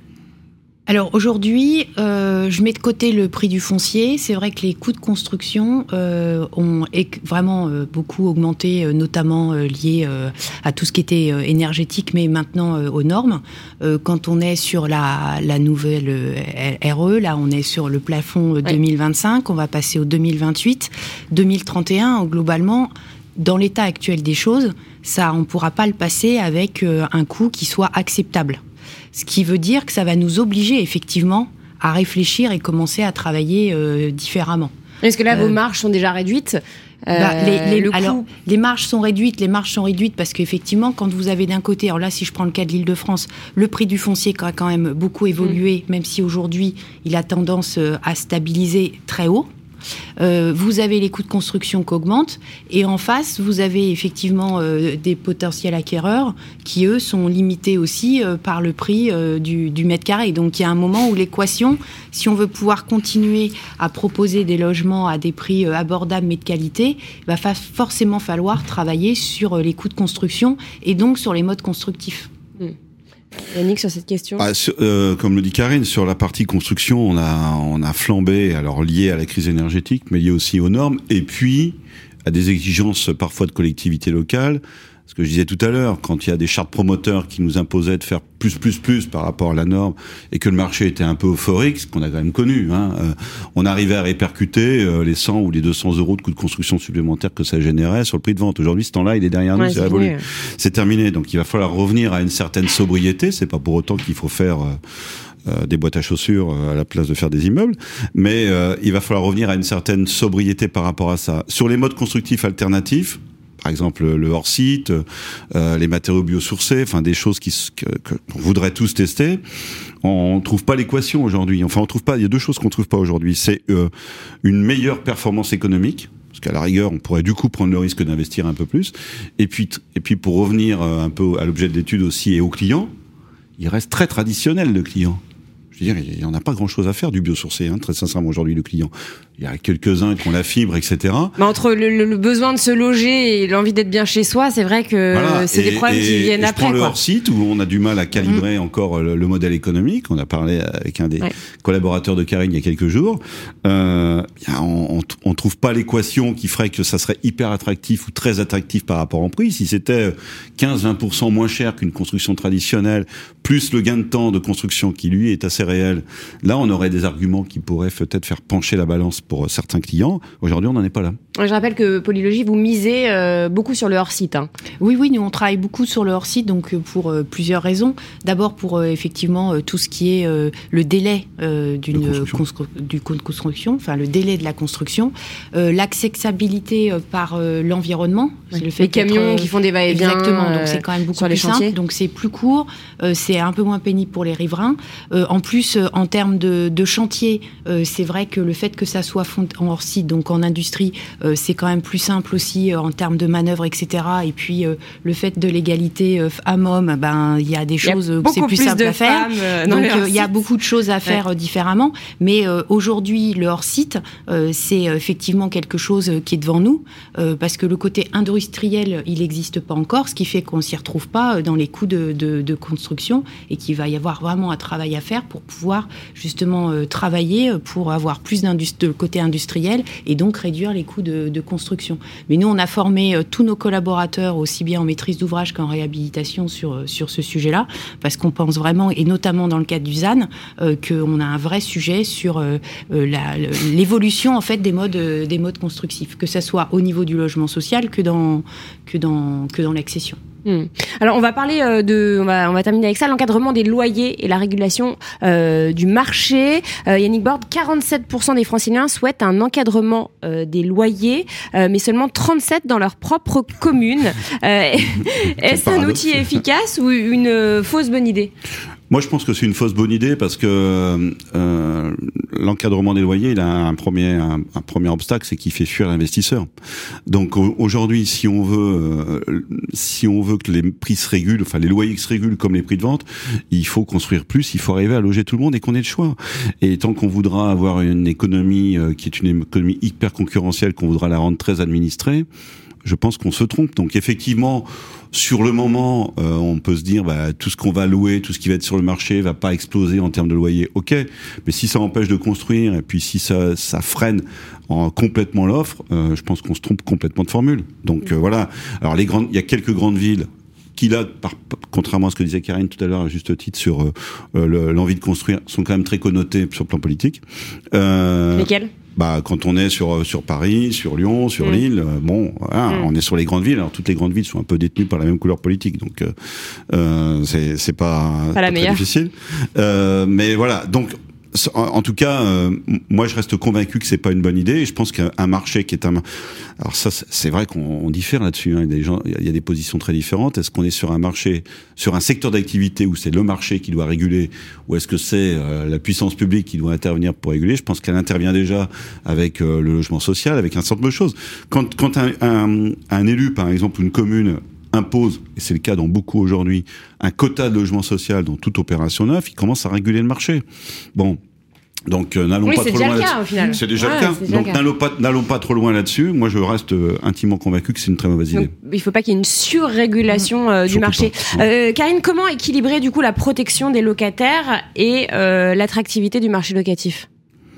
Alors aujourd'hui, euh, je mets de côté le prix du foncier. C'est vrai que les coûts de construction euh, ont vraiment euh, beaucoup augmenté, euh, notamment euh, liés euh, à tout ce qui était euh, énergétique, mais maintenant euh, aux normes. Euh, quand on est sur la, la nouvelle euh, R E, là on est sur le plafond euh, deux mille vingt-cinq, on va passer au deux mille vingt-huit, deux mille trente et un, globalement. Dans l'état actuel des choses, ça, on ne pourra pas le passer avec euh, un coût qui soit acceptable. Ce qui veut dire que ça va nous obliger effectivement à réfléchir et commencer à travailler euh, différemment. Est-ce que là, euh, vos marges sont déjà réduites euh, bah, les, les, le alors, coût... les marges sont réduites. Les marges sont réduites parce qu'effectivement, quand vous avez d'un côté, alors là, si je prends le cas de l'Île-de-France, le prix du foncier a quand même beaucoup évolué, mmh. même si aujourd'hui, il a tendance à stabiliser très haut. Euh, vous avez les coûts de construction qui augmentent, et en face, vous avez effectivement euh, des potentiels acquéreurs qui, eux, sont limités aussi euh, par le prix euh, du, du mètre carré. Donc, il y a un moment où l'équation, si on veut pouvoir continuer à proposer des logements à des prix euh, abordables mais de qualité, il va fa- forcément falloir travailler sur euh, les coûts de construction et donc sur les modes constructifs. Mmh. Yannick, sur cette question. Ah, sur, euh, comme le dit Karine, sur la partie construction, on a on a flambé, alors lié à la crise énergétique, mais lié aussi aux normes, et puis à des exigences parfois de collectivités locales. Ce que je disais tout à l'heure, quand il y a des chartes promoteurs qui nous imposaient de faire plus, plus, plus par rapport à la norme, et que le marché était un peu euphorique, ce qu'on a quand même connu, hein, euh, on arrivait à répercuter euh, les cent ou les deux cents euros de coûts de construction supplémentaires que ça générait sur le prix de vente. Aujourd'hui, ce temps-là, il est derrière ouais, nous, c'est révolu. Ouais. C'est terminé. Donc, il va falloir revenir à une certaine sobriété. C'est pas pour autant qu'il faut faire euh, euh, des boîtes à chaussures euh, à la place de faire des immeubles, mais euh, il va falloir revenir à une certaine sobriété par rapport à ça. Sur les modes constructifs alternatifs, par exemple le hors-site, euh, les matériaux biosourcés, enfin des choses qui que, que qu'on voudrait tous tester. On trouve pas l'équation aujourd'hui. Enfin, on trouve pas. Il y a deux choses qu'on trouve pas aujourd'hui. C'est euh, une meilleure performance économique, parce qu'à la rigueur, on pourrait du coup prendre le risque d'investir un peu plus. Et puis, et puis pour revenir un peu à l'objet de l'étude aussi et aux clients, il reste très traditionnel le client. Je veux dire, il n'y en a pas grand-chose à faire du biosourcé, hein, très sincèrement, aujourd'hui, le client. Il y a quelques-uns qui ont la fibre, et cetera. Mais entre le, le, le besoin de se loger et l'envie d'être bien chez soi, c'est vrai que voilà. c'est et, des problèmes et, qui viennent et après. Je prends quoi. le hors-site, où on a du mal à calibrer mmh. encore le, le modèle économique. On a parlé avec un des ouais. collaborateurs de Karine il y a quelques jours. Euh, on ne trouve pas l'équation qui ferait que ça serait hyper attractif ou très attractif par rapport au prix. Si c'était quinze à vingt pour cent moins cher qu'une construction traditionnelle, plus le gain de temps de construction qui, lui, est assez réel, là, on aurait des arguments qui pourraient peut-être faire pencher la balance pour certains clients. Aujourd'hui, on n'en est pas là. Je rappelle que Polylogie, vous misez euh, beaucoup sur le hors-site. Hein. Oui, oui, nous, on travaille beaucoup sur le hors-site, donc pour euh, plusieurs raisons. D'abord, pour euh, effectivement euh, tout ce qui est euh, le délai euh, d'une construction. Constru- du compte construction, enfin le délai de la construction, euh, l'accessibilité euh, par euh, l'environnement. Oui. Le fait les camions euh, qui font des va-et-vient. Exactement, donc c'est quand même beaucoup sur plus les chantiers. simple. Donc c'est plus court, euh, c'est un peu moins pénible pour les riverains. Euh, en plus, euh, en termes de, de chantier, euh, c'est vrai que le fait que ça soit fond- en hors-site, donc en industrie, euh, c'est quand même plus simple aussi euh, en termes de manœuvre, et cetera. Et puis euh, le fait de l'égalité euh, femmes-hommes, ben il y a des choses que c'est plus, plus simple à faire. Euh, donc il euh, y a beaucoup de choses à faire ouais. euh, différemment. Mais euh, aujourd'hui, le hors-site, euh, c'est euh, effectivement quelque chose qui est devant nous, euh, parce que le côté industriel, il n'existe pas encore, ce qui fait qu'on s'y retrouve pas dans les coûts de, de, de construction et qu'il va y avoir vraiment un travail à faire pour pouvoir justement euh, travailler pour avoir plus de côté industriel et donc réduire les coûts de, de construction. Mais nous, on a formé euh, tous nos collaborateurs, aussi bien en maîtrise d'ouvrage qu'en réhabilitation, sur, sur ce sujet-là, parce qu'on pense vraiment, et notamment dans le cadre du Z A N, euh, qu'on a un vrai sujet sur euh, la, l'évolution en fait des modes, des modes constructifs, que ça soit au niveau du logement social que dans, que dans, que dans l'accession. Hmm. Alors on va parler euh, de, on va, on va terminer avec ça, l'encadrement des loyers et la régulation euh, du marché. Euh, Yannick Borde, quarante-sept pour cent des Franciliens souhaitent un encadrement euh, des loyers, euh, mais seulement trente-sept dans leur propre commune. Euh, est-ce un outil efficace ou une euh, fausse bonne idée ? Moi, je pense que c'est une fausse bonne idée parce que euh, l'encadrement des loyers, il a un premier, un, un premier obstacle, c'est qu'il fait fuir l'investisseur. Donc aujourd'hui, si on veut, euh, si on veut que les prix se régulent, enfin les loyers se régulent comme les prix de vente, il faut construire plus, il faut arriver à loger tout le monde et qu'on ait le choix. Et tant qu'on voudra avoir une économie euh, qui est une économie hyper concurrentielle, qu'on voudra la rendre très administrée, je pense qu'on se trompe. Donc effectivement, sur le moment, euh, on peut se dire bah, tout ce qu'on va louer, tout ce qui va être sur le marché va pas exploser en termes de loyer. Ok, mais si ça empêche de construire et puis si ça, ça freine en, complètement l'offre, euh, je pense qu'on se trompe complètement de formule. Donc euh, voilà. Alors les grandes, il y a quelques grandes villes qui là, par, contrairement à ce que disait Karine tout à l'heure à juste titre sur euh, le, l'envie de construire, sont quand même très connotées sur le plan politique. Euh, Lesquelles ? Bah, quand on est sur sur Paris, sur Lyon, sur mmh. Lille, euh, bon, voilà, mmh. on est sur les grandes villes. Alors toutes les grandes villes sont un peu détenues par la même couleur politique, donc euh, euh, c'est c'est pas, pas, la pas très difficile. Euh, mais voilà, donc. En, en tout cas, euh, moi je reste convaincu que c'est pas une bonne idée. Et je pense qu'un marché qui est un, alors ça c'est vrai qu'on on diffère là-dessus. Hein. Il y a des gens, il y a des positions très différentes. Est-ce qu'on est sur un marché, sur un secteur d'activité où c'est le marché qui doit réguler, ou est-ce que c'est euh, la puissance publique qui doit intervenir pour réguler? Je pense qu'elle intervient déjà avec euh, le logement social, avec un certain nombre de choses. Quand, quand un, un, un élu, par exemple, une commune impose, et c'est le cas dans beaucoup aujourd'hui, un quota de logement social dans toute opération neuve, il commence à réguler le marché. Bon, donc euh, n'allons oui, pas trop loin là-dessus. Au final. C'est déjà ouais, le cas. Déjà donc n'allons pas, n'allons pas trop loin là-dessus. Moi, je reste euh, intimement convaincu que c'est une très mauvaise idée. Donc, il ne faut pas qu'il y ait une surrégulation euh, du marché. Euh, Karine, comment équilibrer du coup la protection des locataires et euh, l'attractivité du marché locatif ?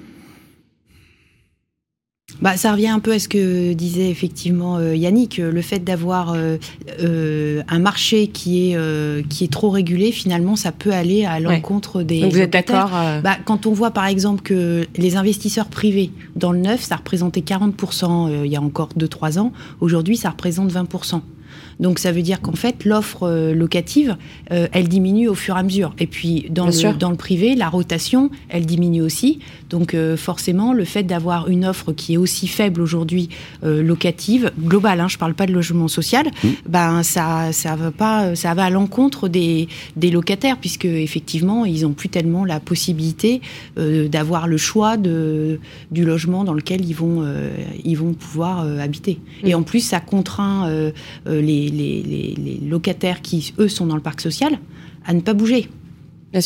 Bah, ça revient un peu à ce que disait effectivement euh, Yannick, le fait d'avoir euh, euh, un marché qui est euh, qui est trop régulé, finalement, ça peut aller à l'encontre ouais. des. Donc vous êtes locataires. d'accord euh... bah, quand on voit par exemple que les investisseurs privés dans le neuf, ça représentait quarante pour cent euh, il y a encore deux trois ans. Aujourd'hui, ça représente vingt pour cent. Donc ça veut dire qu'en fait l'offre euh, locative, euh, elle diminue au fur et à mesure. Et puis dans le, dans le privé, la rotation, elle diminue aussi. Donc euh, forcément, le fait d'avoir une offre qui est aussi faible aujourd'hui euh, locative, globale, hein, je parle pas de logement social, mmh. ben ça ça va pas, ça va à l'encontre des des locataires puisque effectivement ils ont plus tellement la possibilité euh, d'avoir le choix de du logement dans lequel ils vont euh, ils vont pouvoir euh, habiter. Mmh. Et en plus, ça contraint euh, euh, les Les, les, les locataires qui, eux, sont dans le parc social, à ne pas bouger. Bien sûr.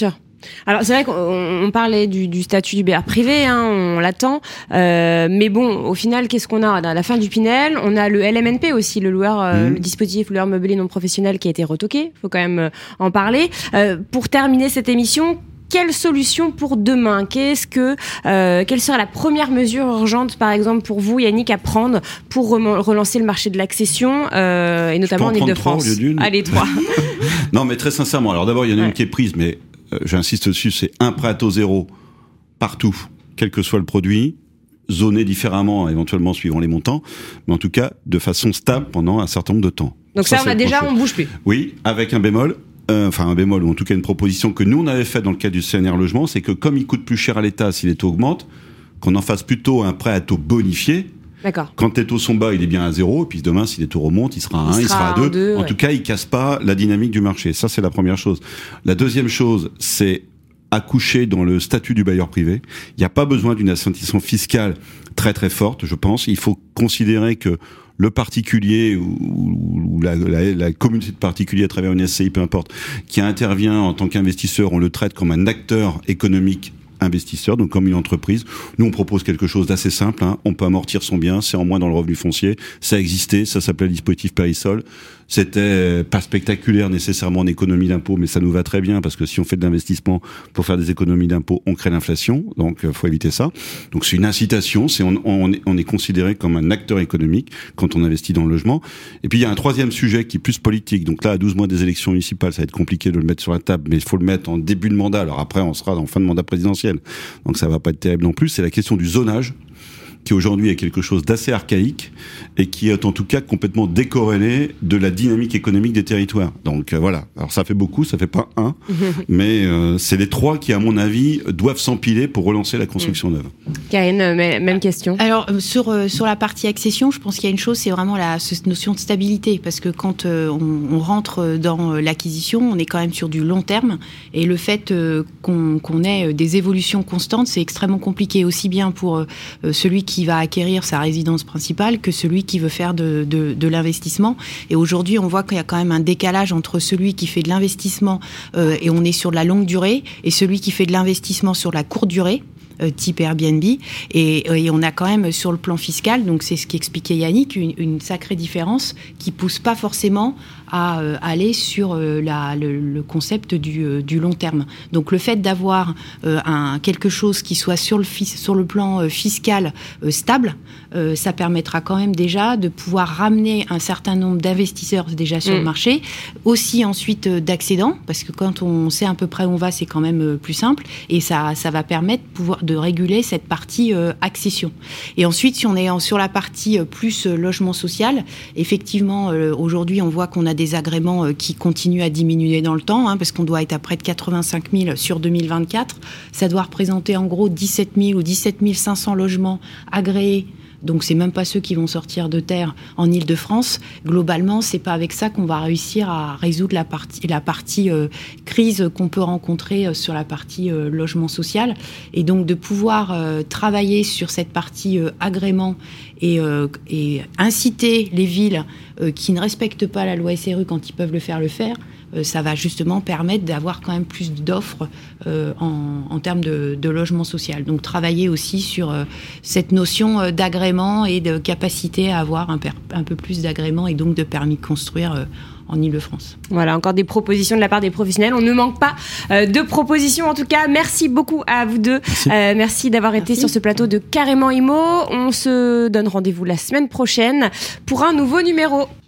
Alors c'est vrai qu'on on parlait du, du statut du bailleur privé, hein, on l'attend, euh, mais bon, au final, qu'est-ce qu'on a ? On a la fin du Pinel, on a le L M N P aussi, le loueur, euh, mmh. le dispositif loueur meublé non professionnel qui a été retoqué, faut quand même euh, en parler. Euh, pour terminer cette émission, quelle solution pour demain ? Qu'est-ce que, euh, quelle serait la première mesure urgente, par exemple, pour vous, Yannick, à prendre pour rem- relancer le marché de l'accession, euh, et notamment en Ile-de-France ? Allez, trois. Non, mais très sincèrement, alors d'abord, il y en a ouais. une qui est prise, mais euh, j'insiste dessus, c'est un prêt à taux zéro partout, quel que soit le produit, zoné différemment, éventuellement suivant les montants, mais en tout cas, de façon stable pendant un certain nombre de temps. Donc ça, ça on a déjà, on bouge plus. Oui, avec un bémol. Euh, enfin un bémol, ou en tout cas une proposition que nous on avait faite dans le cadre du C N R Logement, c'est que comme il coûte plus cher à l'État si les taux augmentent, qu'on en fasse plutôt un prêt à taux bonifié. D'accord. Quand les taux sont bas, il est bien à zéro, et puis demain, si les taux remontent, il sera à un, il, il sera à deux. deux en ouais. tout cas, il casse pas la dynamique du marché. Ça, c'est la première chose. La deuxième chose, c'est accoucher dans le statut du bailleur privé. Il n'y a pas besoin d'une incitation fiscale très très forte, je pense. Il faut considérer que le particulier ou, ou la, la, la communauté de particuliers à travers une S C I, peu importe, qui intervient en tant qu'investisseur, on le traite comme un acteur économique investisseur, donc comme une entreprise. Nous, on propose quelque chose d'assez simple. Hein. On peut amortir son bien, c'est en moins dans le revenu foncier. Ça existait, ça s'appelait le dispositif Périsol. C'était pas spectaculaire nécessairement en économie d'impôt, mais ça nous va très bien parce que si on fait de l'investissement pour faire des économies d'impôt, on crée l'inflation, donc euh, faut éviter ça. Donc c'est une incitation, c'est on, on, est, on est considéré comme un acteur économique quand on investit dans le logement. Et puis il y a un troisième sujet qui est plus politique. Donc là, à douze mois des élections municipales, ça va être compliqué de le mettre sur la table, mais il faut le mettre en début de mandat. Alors après, on sera en fin de mandat présidentiel, donc ça va pas être terrible non plus. C'est la question du zonage, qui aujourd'hui est quelque chose d'assez archaïque et qui est en tout cas complètement décorrélé de la dynamique économique des territoires. Donc euh, voilà, alors ça fait beaucoup, ça fait pas un, mais euh, c'est les trois qui, à mon avis, doivent s'empiler pour relancer la construction neuve. Karine, même question. Alors sur euh, sur la partie accession, je pense qu'il y a une chose, c'est vraiment la cette notion de stabilité, parce que quand euh, on, on rentre dans l'acquisition, on est quand même sur du long terme, et le fait euh, qu'on, qu'on ait des évolutions constantes, c'est extrêmement compliqué, aussi bien pour euh, celui qui qui va acquérir sa résidence principale que celui qui veut faire de, de, de l'investissement. Et aujourd'hui, on voit qu'il y a quand même un décalage entre celui qui fait de l'investissement euh, et on est sur de la longue durée, et celui qui fait de l'investissement sur la courte durée, euh, type Airbnb. Et, et on a quand même sur le plan fiscal, donc c'est ce qu'expliquait Yannick, une, une sacrée différence qui pousse pas forcément à euh, aller sur euh, la, le, le concept du, euh, du long terme. Donc le fait d'avoir euh, un, quelque chose qui soit sur le, sur le plan euh, fiscal euh, stable, euh, ça permettra quand même déjà de pouvoir ramener un certain nombre d'investisseurs déjà sur mmh. le marché, aussi ensuite euh, d'accédants, parce que quand on sait à peu près où on va, c'est quand même euh, plus simple, et ça, ça va permettre de, pouvoir, de réguler cette partie euh, accession. Et ensuite, si on est en, sur la partie euh, plus euh, logement social, effectivement, euh, aujourd'hui, on voit qu'on a des des agréments qui continuent à diminuer dans le temps, hein, parce qu'on doit être à près de quatre-vingt-cinq mille sur deux mille vingt-quatre. Ça doit représenter en gros dix-sept mille ou dix-sept mille cinq cents logements agréés. Donc c'est même pas ceux qui vont sortir de terre en Ile-de-France. Globalement, c'est pas avec ça qu'on va réussir à résoudre la partie, la partie euh, crise qu'on peut rencontrer euh, sur la partie euh, logement social. Et donc de pouvoir euh, travailler sur cette partie euh, agrément et, euh, et inciter les villes euh, qui ne respectent pas la loi S R U quand ils peuvent le faire, le faire. Ça va justement permettre d'avoir quand même plus d'offres euh, en, en termes de, de logement social. Donc travailler aussi sur euh, cette notion euh, d'agrément et de capacité à avoir un, per, un peu plus d'agrément et donc de permis de construire euh, en Ile-de-France. Voilà, encore des propositions de la part des professionnels. On ne manque pas euh, de propositions. En tout cas, merci beaucoup à vous deux. Merci, euh, merci d'avoir été merci. sur ce plateau de Carrément Immo. On se donne rendez-vous la semaine prochaine pour un nouveau numéro.